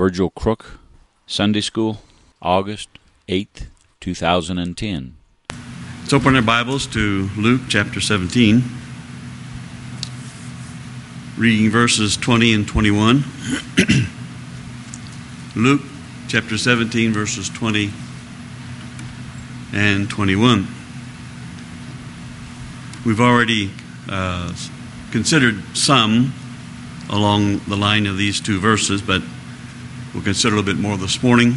Virgil Crook, Sunday School, August 8th, 2010. Let's open our Bibles to Luke chapter 17, reading verses 20 and 21. Luke chapter 17, verses 20 and 21. We've already considered some along the line of these two verses, but we'll consider a little bit more this morning.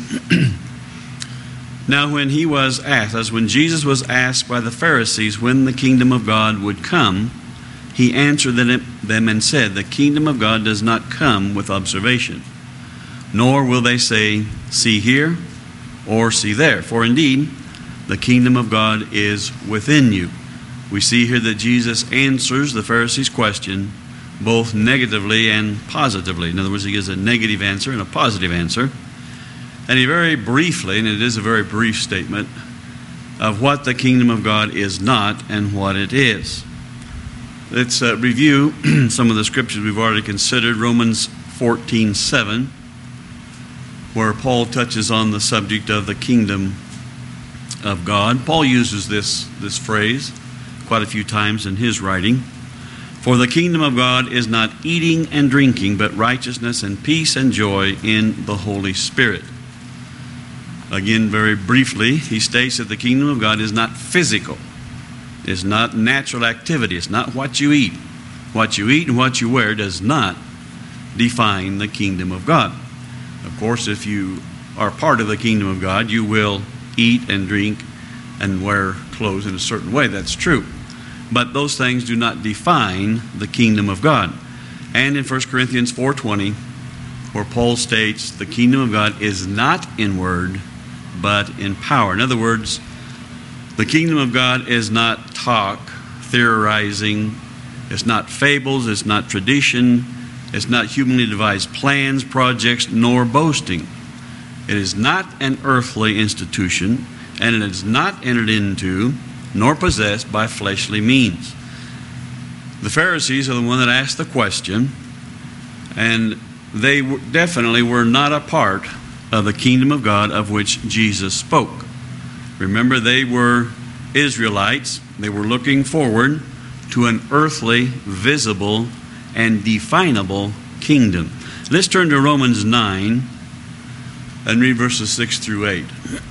Now when he was asked, as when Jesus was asked by the Pharisees when the kingdom of God would come, he answered them and said, "The kingdom of God does not come with observation, nor will they say, 'See here,' or 'See there.' For indeed, the kingdom of God is within you." We see here that Jesus answers the Pharisees' question both negatively and positively. In other words, he gives a negative answer and a positive answer. And he very briefly, and it is a very brief statement, of what the kingdom of God is not and what it is. Let's review some of the scriptures we've already considered. Romans 14:7, where Paul touches on the subject of the kingdom of God. Paul uses this phrase quite a few times in his writing. "For the kingdom of God is not eating and drinking, but righteousness and peace and joy in the Holy Spirit." Again, very briefly, he states that the kingdom of God is not physical. It's not natural activity. It's not what you eat. What you eat and what you wear does not define the kingdom of God. Of course, if you are part of the kingdom of God, you will eat and drink and wear clothes in a certain way. That's true. But those things do not define the kingdom of God. And in 1 Corinthians 4:20, where Paul states the kingdom of God is not in word, but in power. In other words, the kingdom of God is not talk, theorizing. It's not fables. It's not tradition. It's not humanly devised plans, projects, nor boasting. It is not an earthly institution, and it is not entered into nor possessed by fleshly means. The Pharisees are the one that asked the question, and they definitely were not a part of the kingdom of God of which Jesus spoke. Remember, they were Israelites. They were looking forward to an earthly, visible, and definable kingdom. Let's turn to Romans 9 and read verses 6 through 8.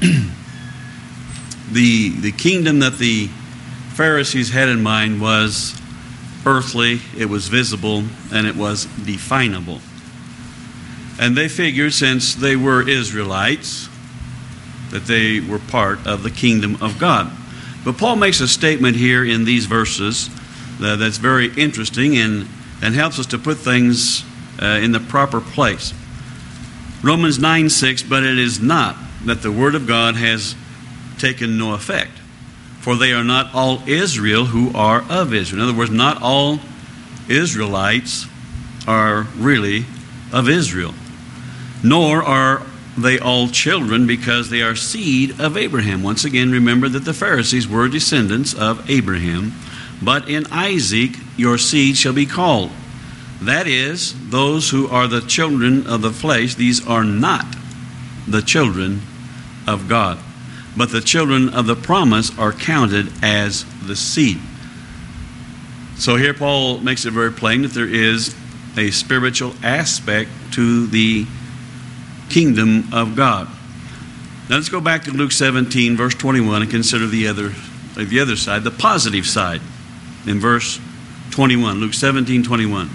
The kingdom that the Pharisees had in mind was earthly, it was visible, and it was definable. And they figured, since they were Israelites, that they were part of the kingdom of God. But Paul makes a statement here in these verses that's very interesting and helps us to put things in the proper place. Romans 9:6, "But it is not that the word of God has taken no effect, for they are not all Israel who are of Israel." In other words, not all Israelites are really of Israel. "Nor are they all children, because they are seed of Abraham." Once again, remember that the Pharisees were descendants of Abraham. "But in Isaac your seed shall be called." That is, those who are the children of the flesh, these are not the children of God. But the children of the promise are counted as the seed. So here Paul makes it very plain that there is a spiritual aspect to the kingdom of God. Now let's go back to Luke 17, verse 21, and consider the other side, the positive side. In verse 21, Luke 17:21.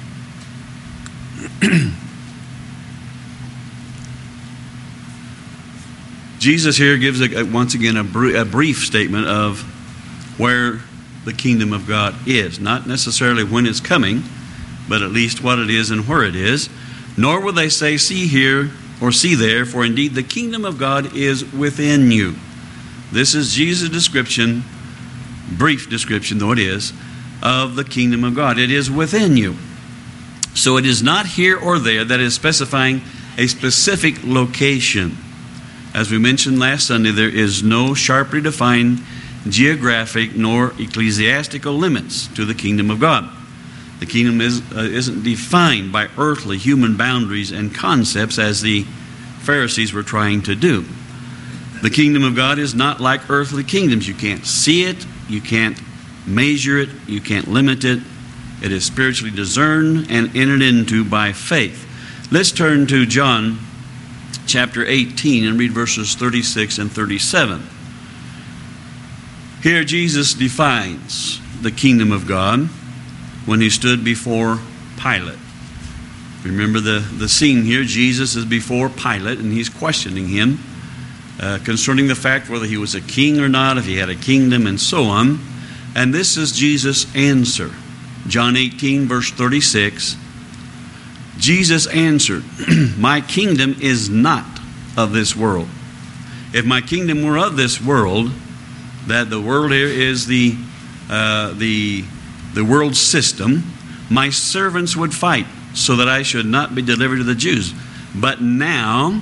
Jesus here gives, once again, a brief statement of where the kingdom of God is. Not necessarily when it's coming, but at least what it is and where it is. "Nor will they say, 'See here,' or 'See there,' for indeed the kingdom of God is within you." This is Jesus' description, brief description though it is, of the kingdom of God. It is within you. So it is not here or there. That is specifying a specific location. As we mentioned last Sunday, there is no sharply defined geographic nor ecclesiastical limits to the kingdom of God. The kingdom isn't defined by earthly human boundaries and concepts as the Pharisees were trying to do. The kingdom of God is not like earthly kingdoms. You can't see it, you can't measure it, you can't limit it. It is spiritually discerned and entered into by faith. Let's turn to John chapter 18 and read verses 36 and 37. Here Jesus defines the kingdom of God when he stood before Pilate. Remember the scene here. Jesus is before Pilate and he's questioning him concerning the fact whether he was a king or not, if he had a kingdom, and so on. And this is Jesus' answer. John 18, verse 36. Jesus answered, "My kingdom is not of this world. If my kingdom were of this world," that the world here is the world system, "my servants would fight so that I should not be delivered to the Jews. But now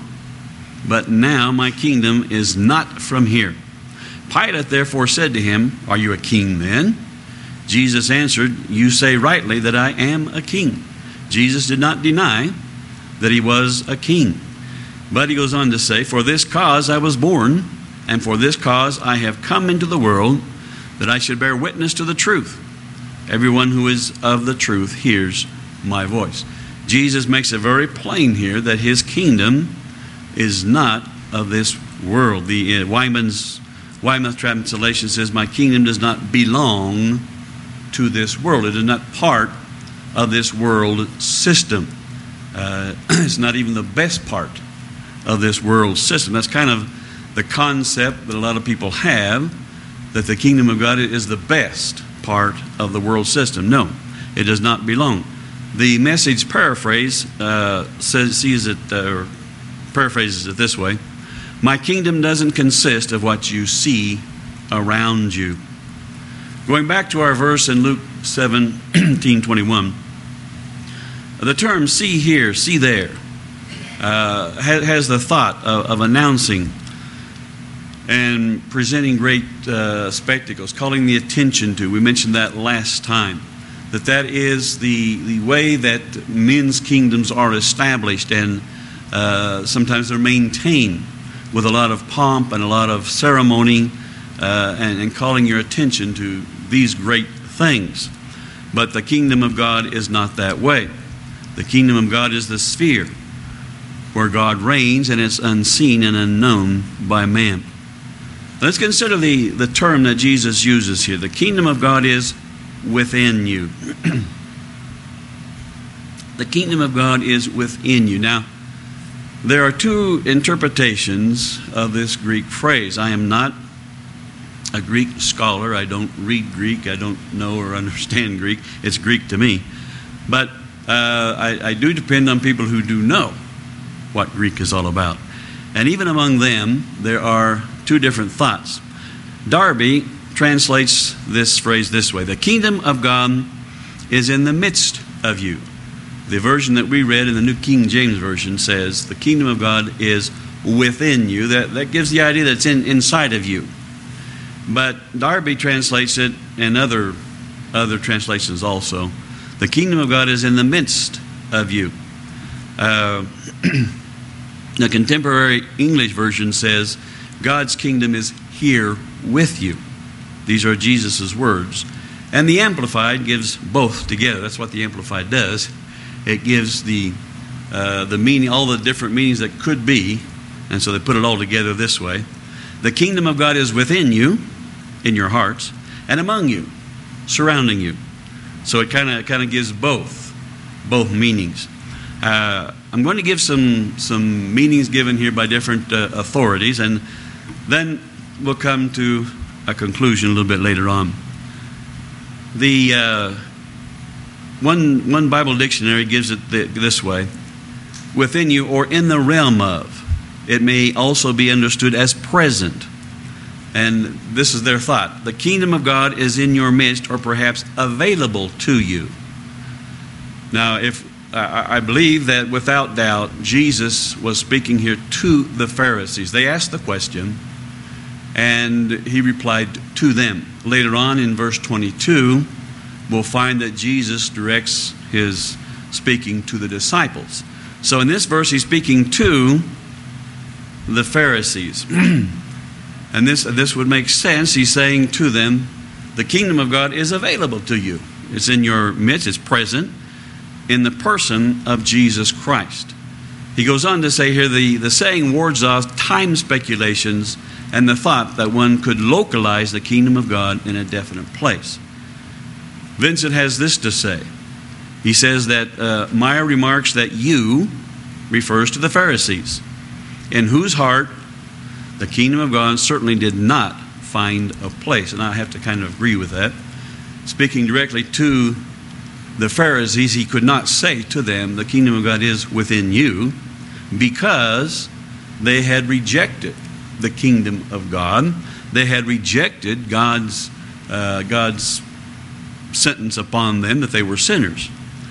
my kingdom is not from here." Pilate therefore said to him, "Are you a king then?" Jesus answered, "You say rightly that I am a king." Jesus did not deny that he was a king. But he goes on to say, "For this cause I was born, and for this cause I have come into the world, that I should bear witness to the truth. Everyone who is of the truth hears my voice." Jesus makes it very plain here that his kingdom is not of this world. The Weymouth translation says, "My kingdom does not belong to this world." It is not part of this world system. It's not even the best part of this world system. That's kind of the concept that a lot of people have, that the kingdom of God is the best part of the world system. No, it does not belong. The Message paraphrase paraphrases it this way: "My kingdom doesn't consist of what you see around you." Going back to our verse in Luke 17:21, the term "see here, see there" has the thought of announcing and presenting great spectacles, calling the attention to. We mentioned that last time, that is the way that men's kingdoms are established, and sometimes they're maintained with a lot of pomp and a lot of ceremony, and calling your attention to these great things. But the kingdom of God is not that way. The kingdom of God is the sphere where God reigns, and it's unseen and unknown by man. Let's consider the term that Jesus uses here. The kingdom of God is within you. The kingdom of God is within you. Now, there are two interpretations of this Greek phrase. I am not a Greek scholar. I don't read Greek. I don't know or understand Greek. It's Greek to me. But I do depend on people who do know what Greek is all about. And even among them, there are two different thoughts. Darby translates this phrase this way: "The kingdom of God is in the midst of you." The version that we read in the New King James Version says, "The kingdom of God is within you." That gives the idea that it's inside of you. But Darby translates it, and other translations also, "The kingdom of God is in the midst of you." The contemporary English version says, "God's kingdom is here with you." These are Jesus' words. And the Amplified gives both together. That's what the Amplified does. It gives the meaning, all the different meanings that could be, and so they put it all together this way: the kingdom of God is within you, in your hearts, and among you, surrounding you. So it kind of gives both meanings. I'm going to give some meanings given here by different authorities, and then we'll come to a conclusion a little bit later on. The one Bible dictionary gives it this way: within you, or in the realm of. It may also be understood as present. And this is their thought: the kingdom of God is in your midst, or perhaps available to you. Now, if I believe that without doubt Jesus was speaking here to the Pharisees. They asked the question, and he replied to them. Later on in verse 22, we'll find that Jesus directs his speaking to the disciples. So in this verse, he's speaking to the Pharisees. And this would make sense. He's saying to them, the kingdom of God is available to you. It's in your midst. It's present in the person of Jesus Christ. He goes on to say here, the saying wards off time speculations and the thought that one could localize the kingdom of God in a definite place. Vincent has this to say. He says that Meyer remarks that you refers to the Pharisees, in whose heart the kingdom of God certainly did not find a place. And I have to kind of agree with that. Speaking directly to the Pharisees, he could not say to them, the kingdom of God is within you, because they had rejected the kingdom of God. They had rejected God's sentence upon them that they were sinners.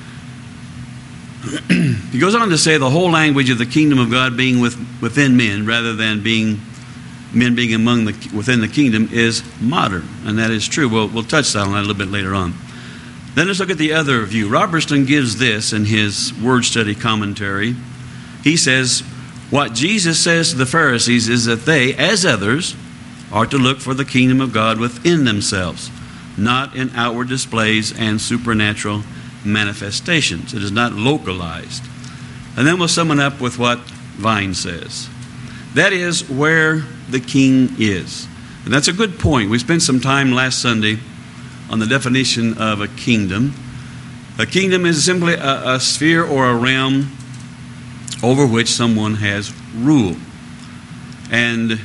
He goes on to say the whole language of the kingdom of God being within men rather than men being within the kingdom is modern, and that is true. We'll touch on that a little bit later on. Then let's look at the other view. Robertson gives this in his word study commentary. He says, what Jesus says to the Pharisees is that they, as others, are to look for the kingdom of God within themselves, not in outward displays and supernatural manifestations. It is not localized. And then we'll sum it up with what Vine says. That is where the king is. And that's a good point. We spent some time last Sunday on the definition of a kingdom. A kingdom is simply a sphere or a realm over which someone has rule. And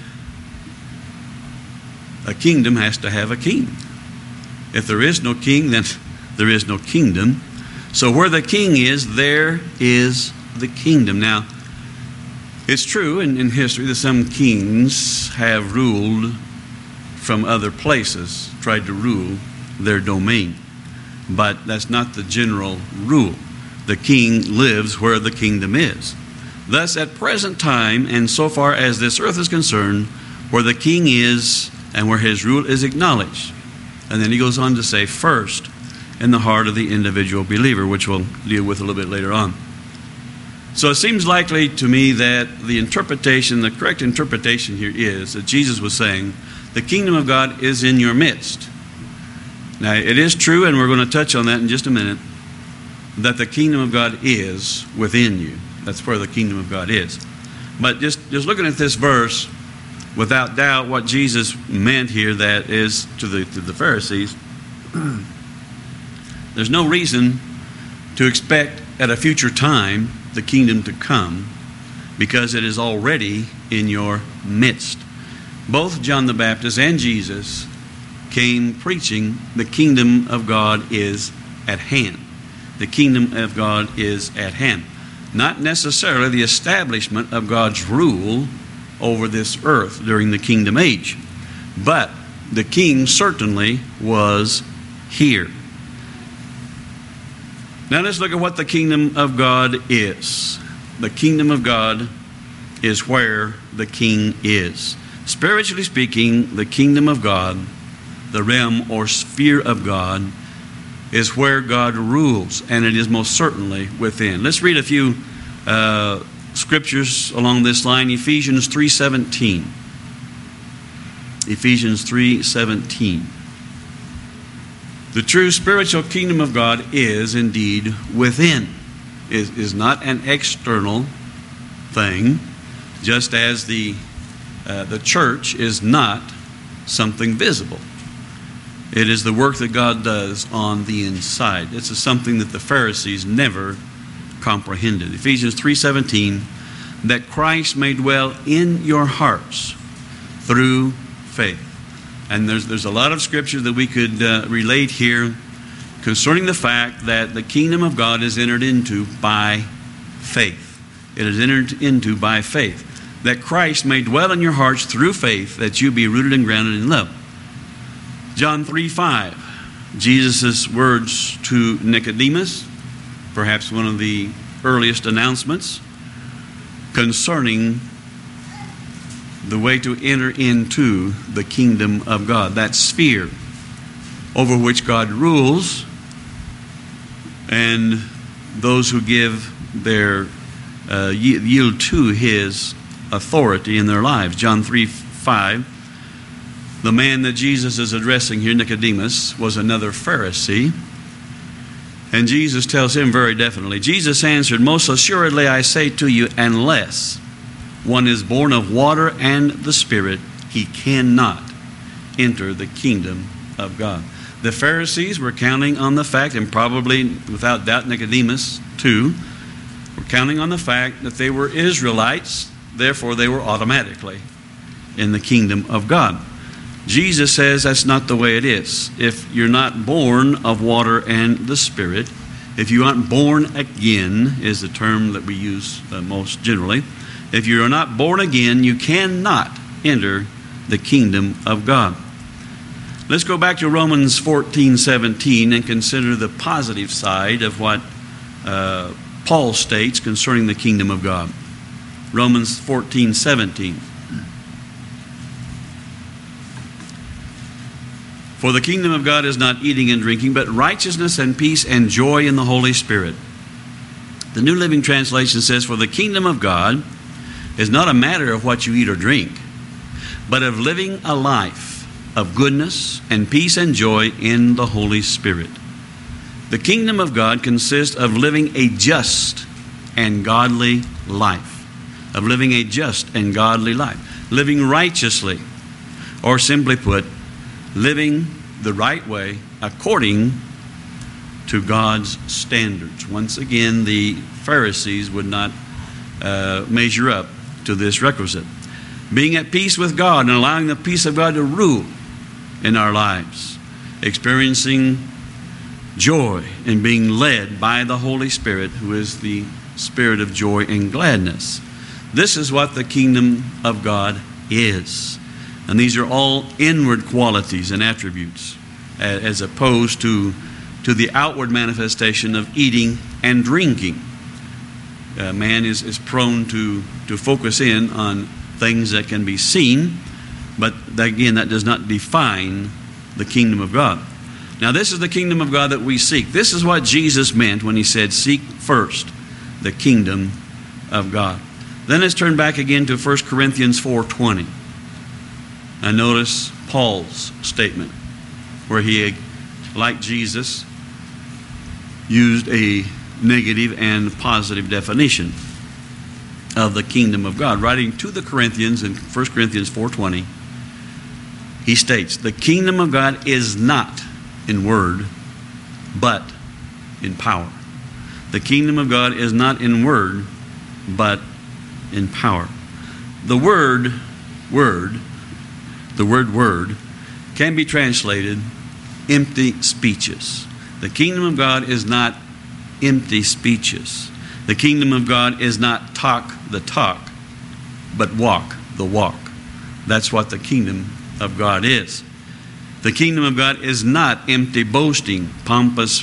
a kingdom has to have a king. If there is no king, then there is no kingdom. So where the king is, there is the kingdom. Now, it's true in history that some kings have ruled from other places, tried to rule their domain. But that's not the general rule. The king lives where the kingdom is. Thus, at present time, and so far as this earth is concerned, where the king is and where his rule is acknowledged. And then he goes on to say, first, in the heart of the individual believer, which we'll deal with a little bit later on. So it seems likely to me that the correct interpretation here is that Jesus was saying, the kingdom of God is in your midst. Now, it is true, and we're going to touch on that in just a minute, that the kingdom of God is within you. That's where the kingdom of God is. But just looking at this verse, without doubt, what Jesus meant here, that is to the Pharisees, there's no reason to expect at a future time the kingdom to come, because it is already in your midst. Both John the Baptist and Jesus came preaching the kingdom of God is at hand. The kingdom of God is at hand. Not necessarily the establishment of God's rule over this earth during the kingdom age, but the king certainly was here. Now let's look at what the kingdom of God is. The kingdom of God is where the king is. Spiritually speaking, the kingdom of God, the realm or sphere of God, is where God rules, and it is most certainly within. Let's read a few scriptures along this line. Ephesians 3:17. Ephesians 3:17. The true spiritual kingdom of God is indeed within. It is not an external thing, just as the church is not something visible. It is the work that God does on the inside. This is something that the Pharisees never comprehended. Ephesians 3:17, that Christ may dwell in your hearts through faith. And there's a lot of scripture that we could relate here concerning the fact that the kingdom of God is entered into by faith. It is entered into by faith. That Christ may dwell in your hearts through faith, that you be rooted and grounded in love. John 3:5, Jesus' words to Nicodemus, perhaps one of the earliest announcements concerning the way to enter into the kingdom of God, that sphere over which God rules, and those who give their yield to His authority in their lives. John 3:5. The man that Jesus is addressing here, Nicodemus, was another Pharisee. And Jesus tells him very definitely, Jesus answered, most assuredly I say to you, unless one is born of water and the Spirit, he cannot enter the kingdom of God. The Pharisees were counting on the fact, and probably without doubt Nicodemus too, were counting on the fact that they were Israelites, therefore they were automatically in the kingdom of God. Jesus says that's not the way it is. If you're not born of water and the Spirit, if you aren't born again, is the term that we use most generally. If you are not born again, you cannot enter the kingdom of God. Let's go back to Romans 14:17 and consider the positive side of what Paul states concerning the kingdom of God. Romans 14:17. For the kingdom of God is not eating and drinking, but righteousness and peace and joy in the Holy Spirit. The New Living Translation says, for the kingdom of God is not a matter of what you eat or drink, but of living a life of goodness and peace and joy in the Holy Spirit. The kingdom of God consists of living a just and godly life. Of living a just and godly life. Living righteously. Or simply put, living the right way according to God's standards. Once again, the Pharisees would not measure up to this requisite. Being at peace with God and allowing the peace of God to rule in our lives. Experiencing joy and being led by the Holy Spirit, who is the Spirit of joy and gladness. This is what the kingdom of God is. And these are all inward qualities and attributes, as opposed to the outward manifestation of eating and drinking. Man is prone to focus in on things that can be seen, but again, that does not define the kingdom of God. Now, this is the kingdom of God that we seek. This is what Jesus meant when he said, seek first the kingdom of God. Then let's turn back again to 1 Corinthians 4:20. And notice Paul's statement, where he, like Jesus, used a negative and positive definition of the kingdom of God. Writing to the Corinthians in 1 Corinthians 4:20, he states, the kingdom of God is not in word, but in power. The kingdom of God is not in word, but in power. The word can be translated empty speeches. The kingdom of God is not empty speeches. The kingdom of God is not talk the talk, but walk the walk. That's what the kingdom of God is. The kingdom of God is not empty boasting, pompous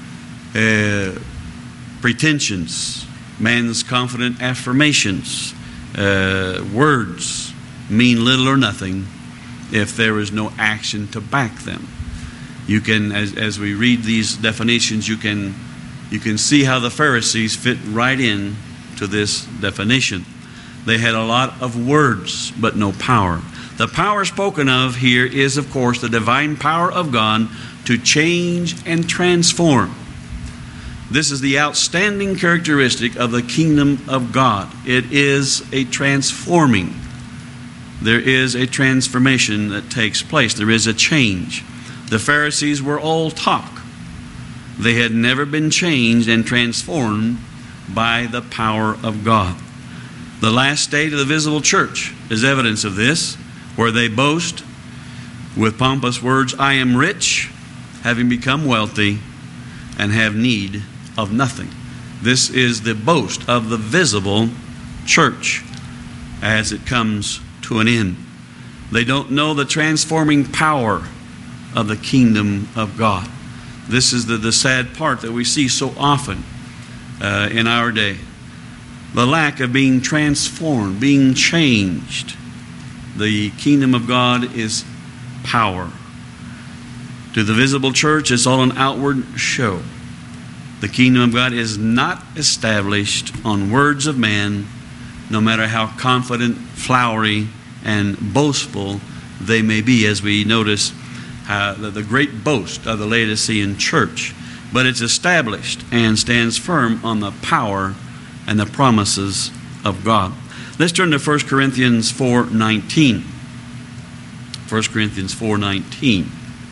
pretensions, man's confident affirmations. Words mean little or nothing if there is no action to back them. You can, as we read these definitions, you can see how the Pharisees fit right in to this definition. They had a lot of words, but no power. The power spoken of here is, of course, the divine power of God to change and transform. This is the outstanding characteristic of the kingdom of God. It is a transforming. There is a transformation that takes place. There is a change. The Pharisees were all talk. They had never been changed and transformed by the power of God. The last state of the visible church is evidence of this, where they boast with pompous words, I am rich, having become wealthy, and have need of nothing. This is the boast of the visible church as it comes to an end. They don't know the transforming power of the kingdom of God. This is the sad part that we see so often in our day. The lack of being transformed, being changed. The kingdom of God is power. To the visible church, it's all an outward show. The kingdom of God is not established on words of man, no matter how confident, flowery, and boastful they may be, as we notice the great boast of the Laodicean church. But it's established and stands firm on the power and the promises of God. Let's turn to 1 Corinthians 4:19. 1 Corinthians 4:19.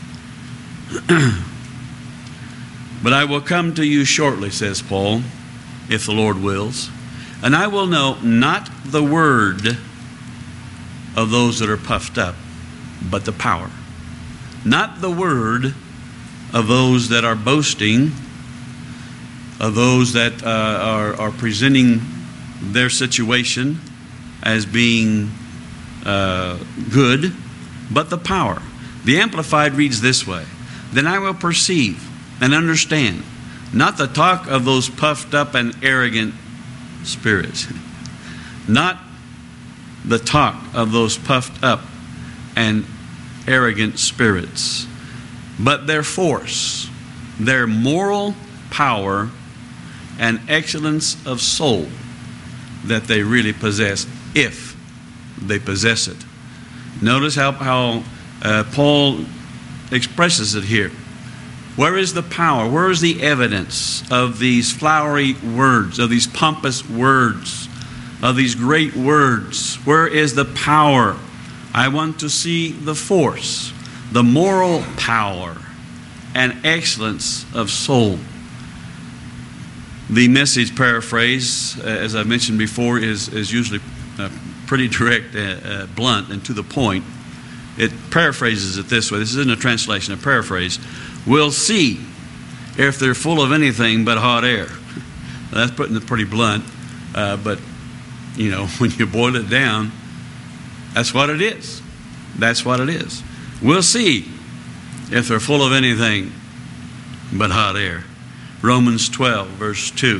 But I will come to you shortly, says Paul, if the Lord wills, and I will know not the word of those that are puffed up, but the power. Not the word of those that are boasting, of those that are presenting their situation as being good, but the power. The Amplified reads this way: then I will perceive and understand, not the talk of those puffed up and arrogant spirits, not the talk of those puffed up and arrogant spirits, but their force, their moral power, and excellence of soul that they really possess, if they possess it. Notice how Paul expresses it here. Where is the power? Where is the evidence of these flowery words, of these pompous words, of these great words? Where is the power? I want to see the force, the moral power, and excellence of soul. The Message paraphrase, as I mentioned before, is usually pretty direct, blunt, and to the point. It paraphrases it this way. This isn't a translation, a paraphrase. We'll see if they're full of anything but hot air. That's putting it pretty blunt, but you know, when you boil it down, that's what it is. That's what it is. We'll see if they're full of anything but hot air. Romans 12, verse 2.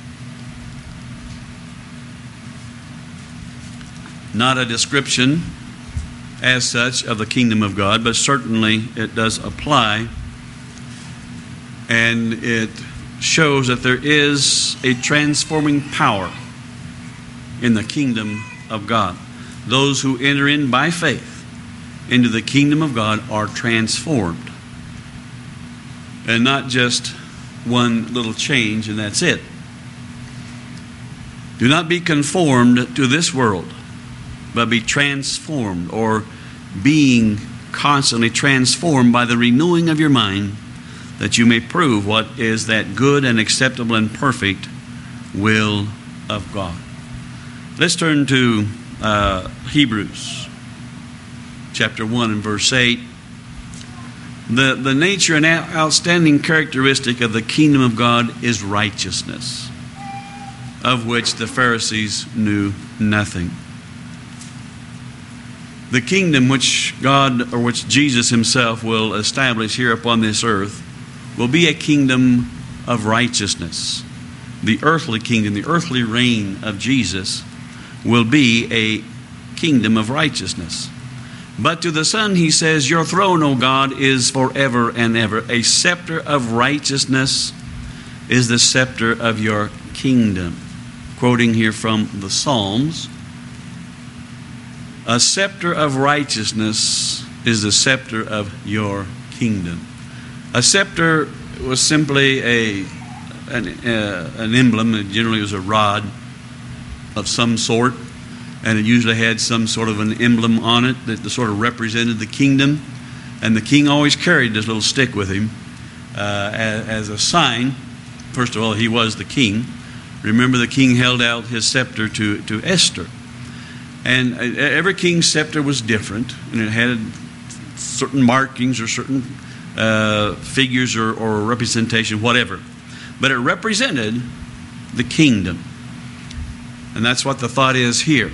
Not a description as such of the kingdom of God, but certainly it does apply. And it shows that there is a transforming power in the kingdom of God. Those who enter in by faith into the kingdom of God are transformed. And not just one little change and that's it. Do not be conformed to this world, but be transformed, or being constantly transformed by the renewing of your mind, that you may prove what is that good and acceptable and perfect will of God. Let's turn to Hebrews chapter 1 and verse 8. The nature and outstanding characteristic of the kingdom of God is righteousness, of which the Pharisees knew nothing. The kingdom which God, or which Jesus himself will establish here upon this earth, will be a kingdom of righteousness. The earthly kingdom, the earthly reign of Jesus will be a kingdom of righteousness. But to the Son he says, your throne, O God, is forever and ever. A scepter of righteousness is the scepter of your kingdom. Quoting here from the Psalms, a scepter of righteousness is the scepter of your kingdom. A scepter was simply an emblem. It generally was a rod of some sort, and it usually had some sort of an emblem on it that sort of represented the kingdom. And the king always carried this little stick with him as a sign. First of all, he was the king. Remember, the king held out his scepter to Esther. And every king's scepter was different, and it had certain markings or certain figures or representation, whatever. But it represented the kingdom. And that's what the thought is here.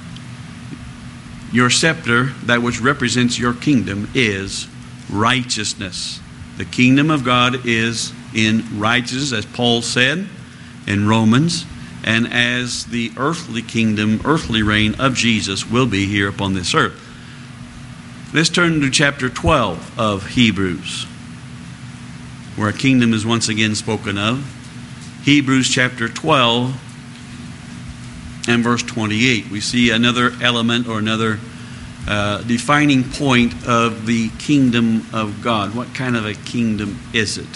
Your scepter, that which represents your kingdom, is righteousness. The kingdom of God is in righteousness, as Paul said in Romans, and as the earthly kingdom, earthly reign of Jesus will be here upon this earth. Let's turn to chapter 12 of Hebrews, where a kingdom is once again spoken of. Hebrews chapter 12 and verse 28. We see another element or another defining point of the kingdom of God. What kind of a kingdom is it?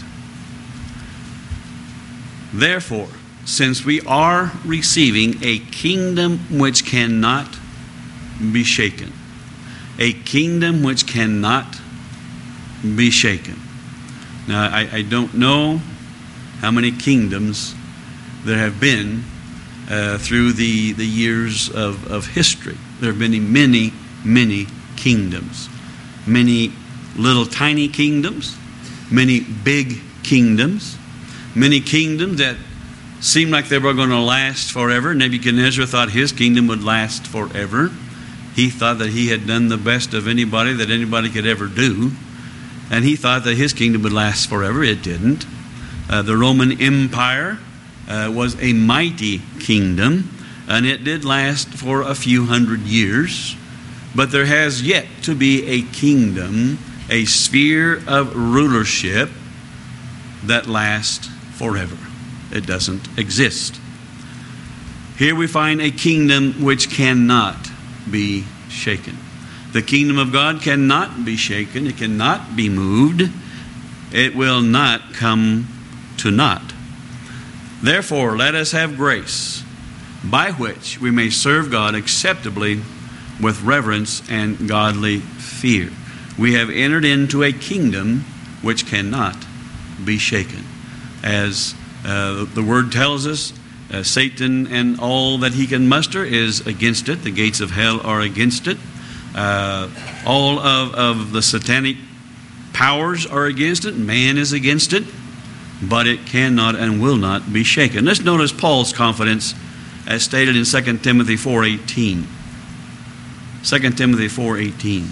Therefore, since we are receiving a kingdom which cannot be shaken, a kingdom which cannot be shaken. Now, I don't know how many kingdoms there have been through the years of history. There have been many, many kingdoms. Many little tiny kingdoms, many big kingdoms, many kingdoms that seemed like they were going to last forever. Nebuchadnezzar thought his kingdom would last forever. He thought that he had done the best of anybody that anybody could ever do. And he thought that his kingdom would last forever. It didn't. The Roman Empire was a mighty kingdom, and it did last for a few hundred years. But there has yet to be a kingdom, a sphere of rulership that lasts forever. It doesn't exist. Here we find a kingdom which cannot be shaken. The kingdom of God cannot be shaken. It cannot be moved. It will not come to naught. Therefore, let us have grace by which we may serve God acceptably with reverence and godly fear. We have entered into a kingdom which cannot be shaken. As the Word tells us, Satan and all that he can muster is against it. The gates of hell are against it. All of the satanic powers are against it. Man is against it. But it cannot and will not be shaken. Let's notice Paul's confidence as stated in 2 Timothy 4:18. 2 Timothy 4:18.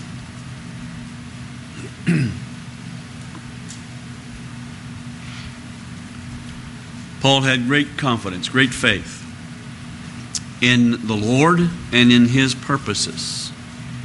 Paul had great confidence, great faith in the Lord and in His purposes.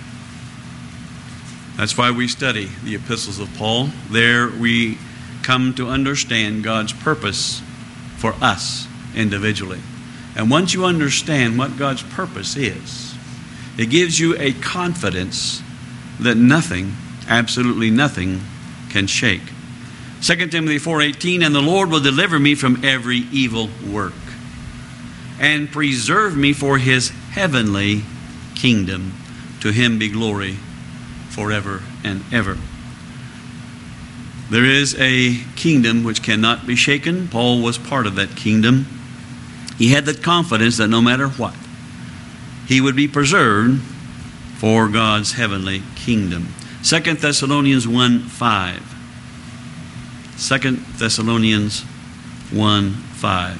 That's why we study the epistles of Paul. There we come to understand God's purpose for us individually. And once you understand what God's purpose is, it gives you a confidence that nothing, absolutely nothing, can shake. 2 Timothy 4:18, and the Lord will deliver me from every evil work and preserve me for His heavenly kingdom. To Him be glory forever and ever. There is a kingdom which cannot be shaken. Paul was part of that kingdom. He had the confidence that no matter what, he would be preserved for God's heavenly kingdom. 2 Thessalonians 1:5. 2 Thessalonians 1:5.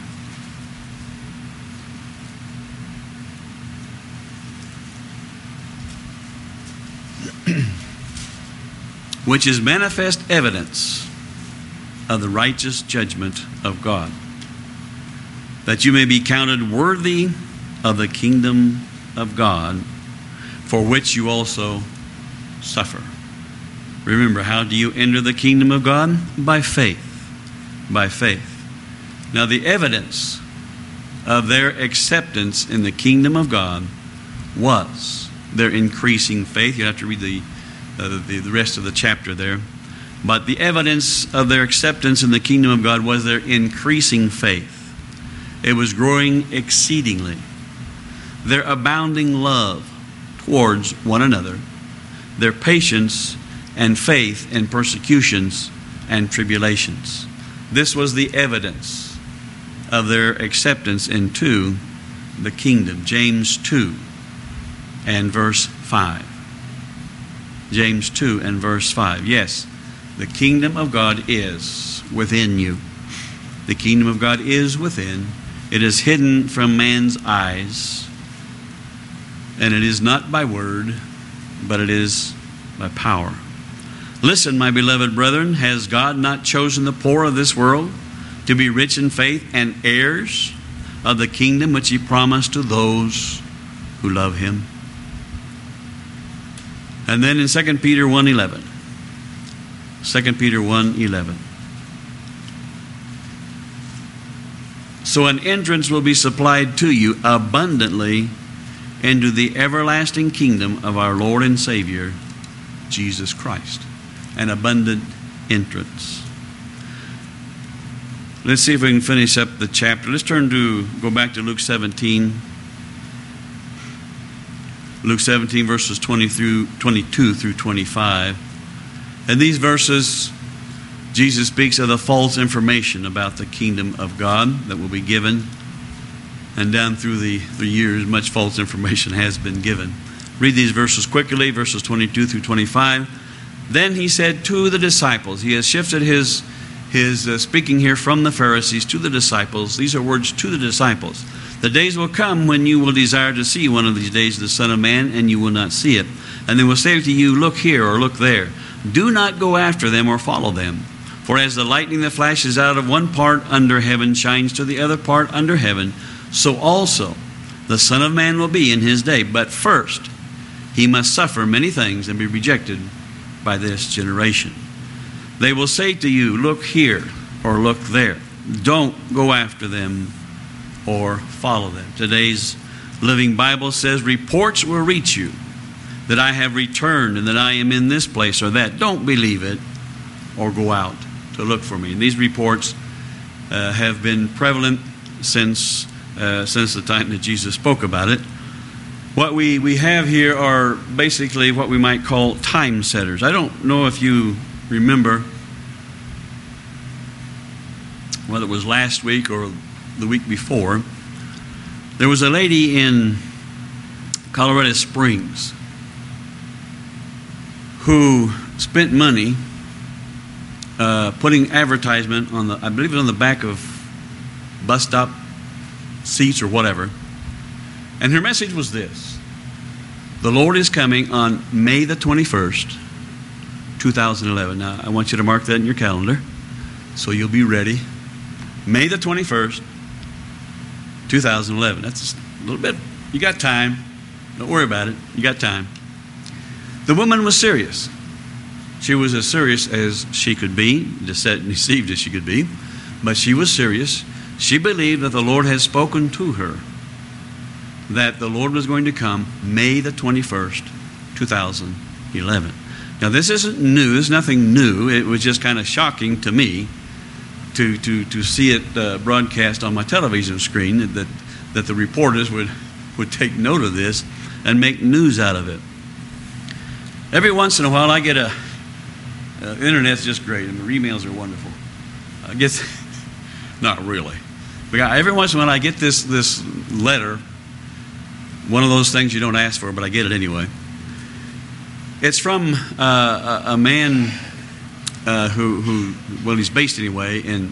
Which is manifest evidence of the righteous judgment of God, that you may be counted worthy of the kingdom of God, for which you also suffer. Remember, how do you enter the kingdom of God? By faith. By faith. Now, the evidence of their acceptance in the kingdom of God was their increasing faith. You have to read the rest of the chapter there. But the evidence of their acceptance in the kingdom of God was their increasing faith. It was growing exceedingly. Their abounding love towards one another, their patience and faith in persecutions and tribulations. This was the evidence of their acceptance into the kingdom. James 2 and verse 5. James 2 and verse 5. Yes, the kingdom of God is within you. The kingdom of God is within. It is hidden from man's eyes. And it is not by word, but it is by power. Listen, my beloved brethren, has God not chosen the poor of this world to be rich in faith and heirs of the kingdom which He promised to those who love Him? And then in 2 Peter 1:11. 2 Peter 1:11. So an entrance will be supplied to you abundantly into the everlasting kingdom of our Lord and Savior, Jesus Christ. An abundant entrance. Let's see if we can finish up the chapter. Let's go back to Luke 17. Luke 17 verses 22 through 25. In these verses, Jesus speaks of the false information about the kingdom of God that will be given. And down through the years, much false information has been given. Read these verses quickly, verses 22 through 25. Then he said to the disciples, he has shifted his speaking here from the Pharisees to the disciples. These are words to the disciples. The days will come when you will desire to see one of these days the Son of Man, and you will not see it. And they will say to you, look here or look there. Do not go after them or follow them. For as the lightning that flashes out of one part under heaven shines to the other part under heaven, so also the Son of Man will be in his day. But first, he must suffer many things and be rejected by this generation. They will say to you, look here or look there. Don't go after them or follow them. Today's Living Bible says, reports will reach you that I have returned and that I am in this place or that. Don't believe it or go out to look for me. And these reports have been prevalent since the time that Jesus spoke about it. What we have here are basically what we might call time setters. I don't know if you remember whether it was last week or the week before. There was a lady in Colorado Springs who spent money putting advertisement on I believe it was on the back of bus stop seats or whatever. And her message was this: the Lord is coming on May the 21st, 2011. Now, I want you to mark that in your calendar so you'll be ready. May the 21st, 2011. That's a little bit. You got time. Don't worry about it. You got time. The woman was serious. She was as serious as she could be, deceived as she could be, but she was serious. She believed that the Lord had spoken to her, that the Lord was going to come May the 21st, 2011. Now, this isn't new. There's nothing new. It was just kind of shocking to me to see it broadcast on my television screen, that the reporters would take note of this and make news out of it. Every once in a while, I get the internet's just great, and the emails are wonderful. I guess, not really. But every once in a while, I get this letter, one of those things you don't ask for, but I get it anyway. It's from a man who he's based anyway in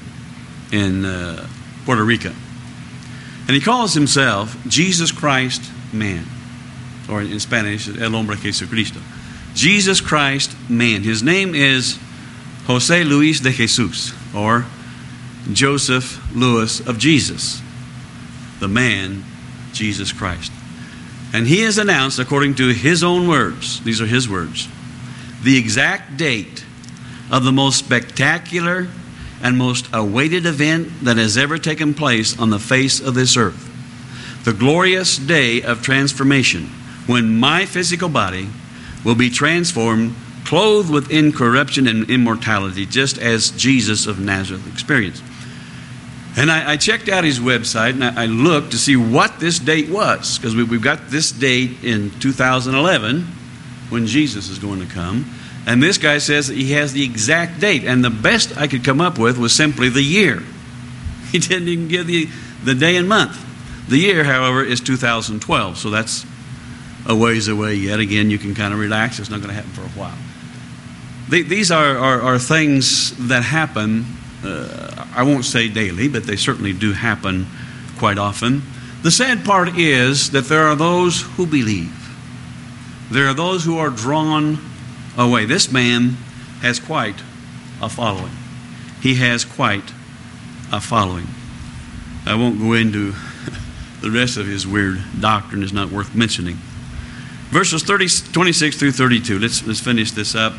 Puerto Rico. And he calls himself Jesus Christ Man, or in Spanish, El Hombre Jesucristo. Jesus Christ Man. His name is José Luis de Jesús, or Joseph Louis of Jesus, the man, Jesus Christ. And he has announced, according to his own words, these are his words, the exact date of the most spectacular and most awaited event that has ever taken place on the face of this earth. The glorious day of transformation, when my physical body will be transformed, clothed with incorruption and immortality, just as Jesus of Nazareth experienced. And I checked out his website, and I looked to see what this date was, because we've got this date in 2011 when Jesus is going to come. And this guy says that he has the exact date, and the best I could come up with was simply the year. He didn't even give the day and month. The year, however, is 2012, so that's a ways away yet. Again, you can kind of relax. It's not going to happen for a while. These are things that happen, I won't say daily, but they certainly do happen quite often. The sad part is that there are those who believe. There are those who are drawn away. This man has quite a following. He has quite a following. I won't go into the rest of his weird doctrine. It's not worth mentioning. Verses 26 through 32. Let's finish this up.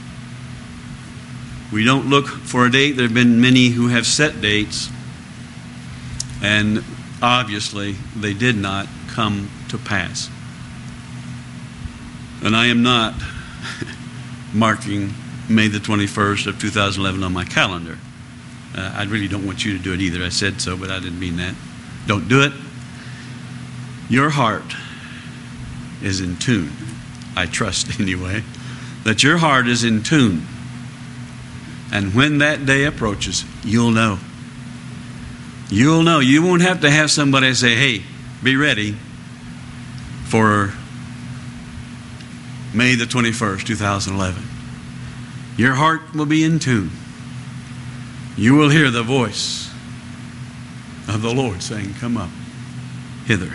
We don't look for a date. There have been many who have set dates. And obviously, they did not come to pass. And I am not marking May the 21st of 2011 on my calendar. I really don't want you to do it either. I said so, but I didn't mean that. Don't do it. Your heart is in tune. I trust anyway, that your heart is in tune. And when that day approaches, you'll know. You'll know. You won't have to have somebody say, hey, be ready for May the 21st, 2011. Your heart will be in tune. You will hear the voice of the Lord saying, come up hither.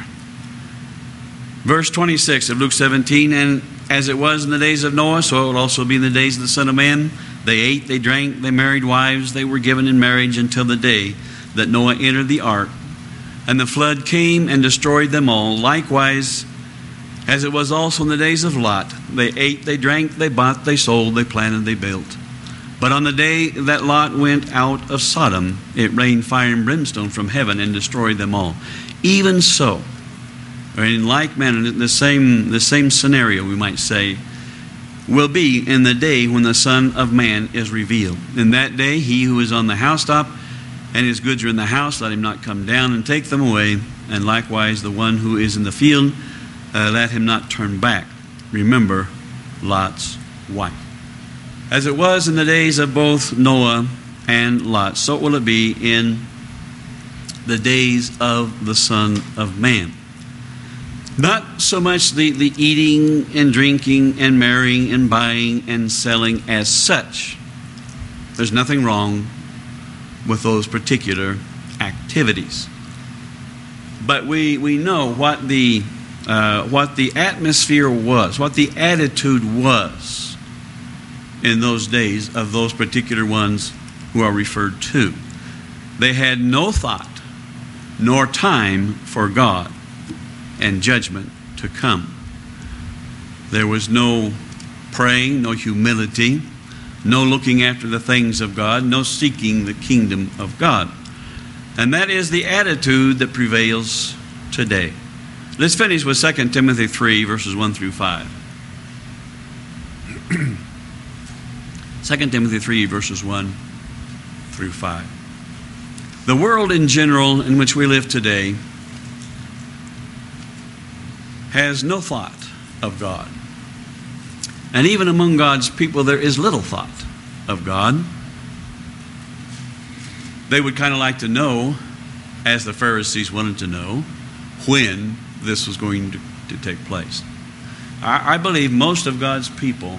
Verse 26 of Luke 17, and as it was in the days of Noah, so it will also be in the days of the Son of Man. They ate, they drank, they married wives, they were given in marriage until the day that Noah entered the ark. And the flood came and destroyed them all. Likewise, as it was also in the days of Lot, they ate, they drank, they bought, they sold, they planted, they built. But on the day that Lot went out of Sodom, it rained fire and brimstone from heaven and destroyed them all. Even so, or in like manner, the same scenario, we might say, will be in the day when the Son of Man is revealed. In that day, he who is on the housetop and his goods are in the house, let him not come down and take them away. And likewise, the one who is in the field, let him not turn back. Remember Lot's wife. As it was in the days of both Noah and Lot, so will it be in the days of the Son of Man. Not so much the eating and drinking and marrying and buying and selling as such. There's nothing wrong with those particular activities. But we know what the atmosphere was, what the attitude was in those days of those particular ones who are referred to. They had no thought nor time for God and judgment to come. There was no praying, no humility, no looking after the things of God, no seeking the kingdom of God. And that is the attitude that prevails today. Let's finish with 2 Timothy 3, verses 1 through 5. 2 Timothy 3, verses 1 through 5. The world in general in which we live today has no thought of God. And even among God's people, there is little thought of God. They would kind of like to know, as the Pharisees wanted to know, when this was going to take place. I believe most of God's people,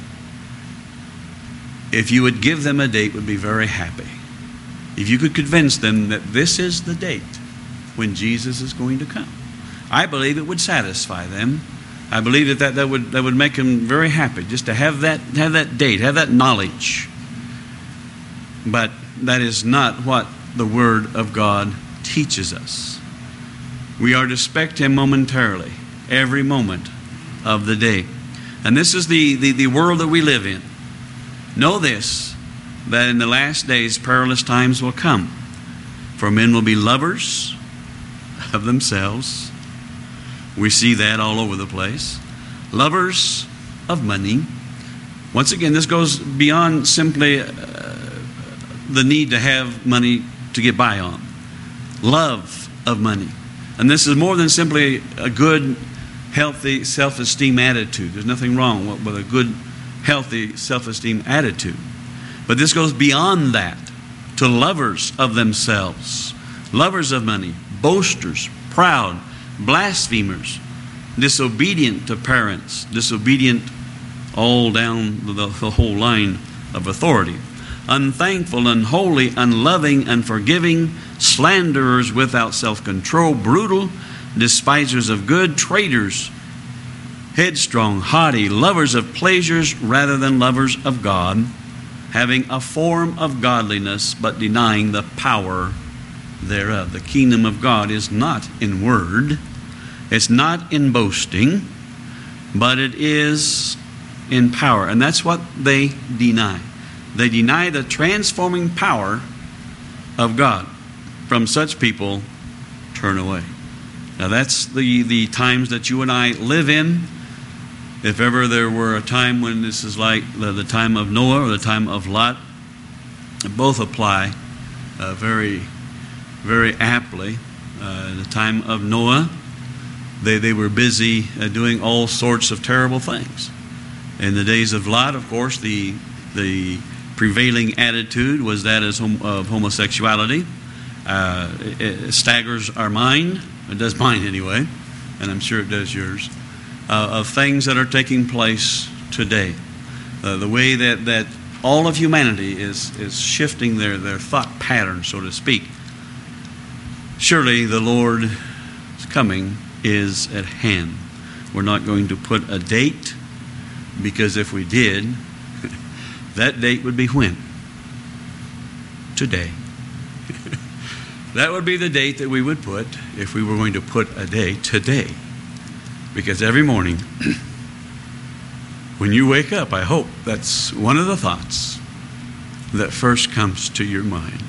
if you would give them a date, would be very happy. If you could convince them that this is the date when Jesus is going to come, I believe it would satisfy them. I believe that would make them very happy, just to have that date, have that knowledge. But that is not what the Word of God teaches us. We are to expect Him momentarily, every moment of the day. And this is the world that we live in. Know this, that in the last days perilous times will come. For men will be lovers of themselves. We see that all over the place. Lovers of money. Once again, this goes beyond simply the need to have money to get by on. Love of money. And this is more than simply a good, healthy self-esteem attitude. There's nothing wrong with a good, healthy self-esteem attitude. But this goes beyond that to lovers of themselves, lovers of money, boasters, proud, blasphemers, disobedient to parents, disobedient all down the whole line of authority, unthankful, unholy, unloving, unforgiving, slanderers without self-control, brutal, despisers of good, traitors, headstrong, haughty, lovers of pleasures rather than lovers of God, having a form of godliness but denying the power thereof. The kingdom of God is not in word, it's not in boasting, but it is in power. And that's what they deny. They deny the transforming power of God. From such people, turn away. Now that's the times that you and I live in. If ever there were a time when this is like the time of Noah or the time of Lot, both apply very, very aptly. The time of Noah, they were busy doing all sorts of terrible things. In the days of Lot, of course, the prevailing attitude was that of homosexuality. It staggers our mind. It does mine anyway, and I'm sure it does yours. Of things that are taking place today. The way that all of humanity is shifting their thought pattern, so to speak. Surely the Lord's coming is at hand. We're not going to put a date, because if we did, that date would be when? Today. That would be the date that we would put if we were going to put a date today. Because every morning, when you wake up, I hope that's one of the thoughts that first comes to your mind.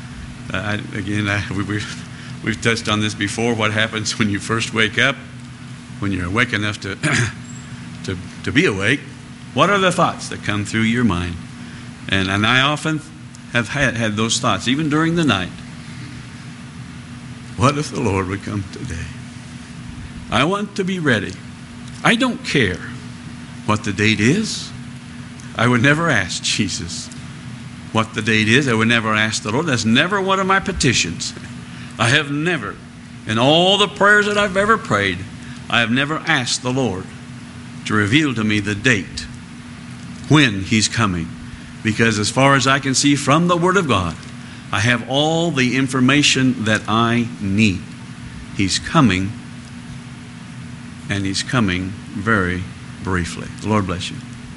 We've touched on this before. What happens when you first wake up, when you're awake enough to be awake? What are the thoughts that come through your mind? And I often have had those thoughts, even during the night. What if the Lord would come today? I want to be ready. I don't care what the date is. I would never ask Jesus what the date is. I would never ask the Lord. That's never one of my petitions. I have never, in all the prayers that I've ever prayed, I have never asked the Lord to reveal to me the date when He's coming. Because as far as I can see from the Word of God, I have all the information that I need. He's coming, and He's coming very briefly. The Lord bless you.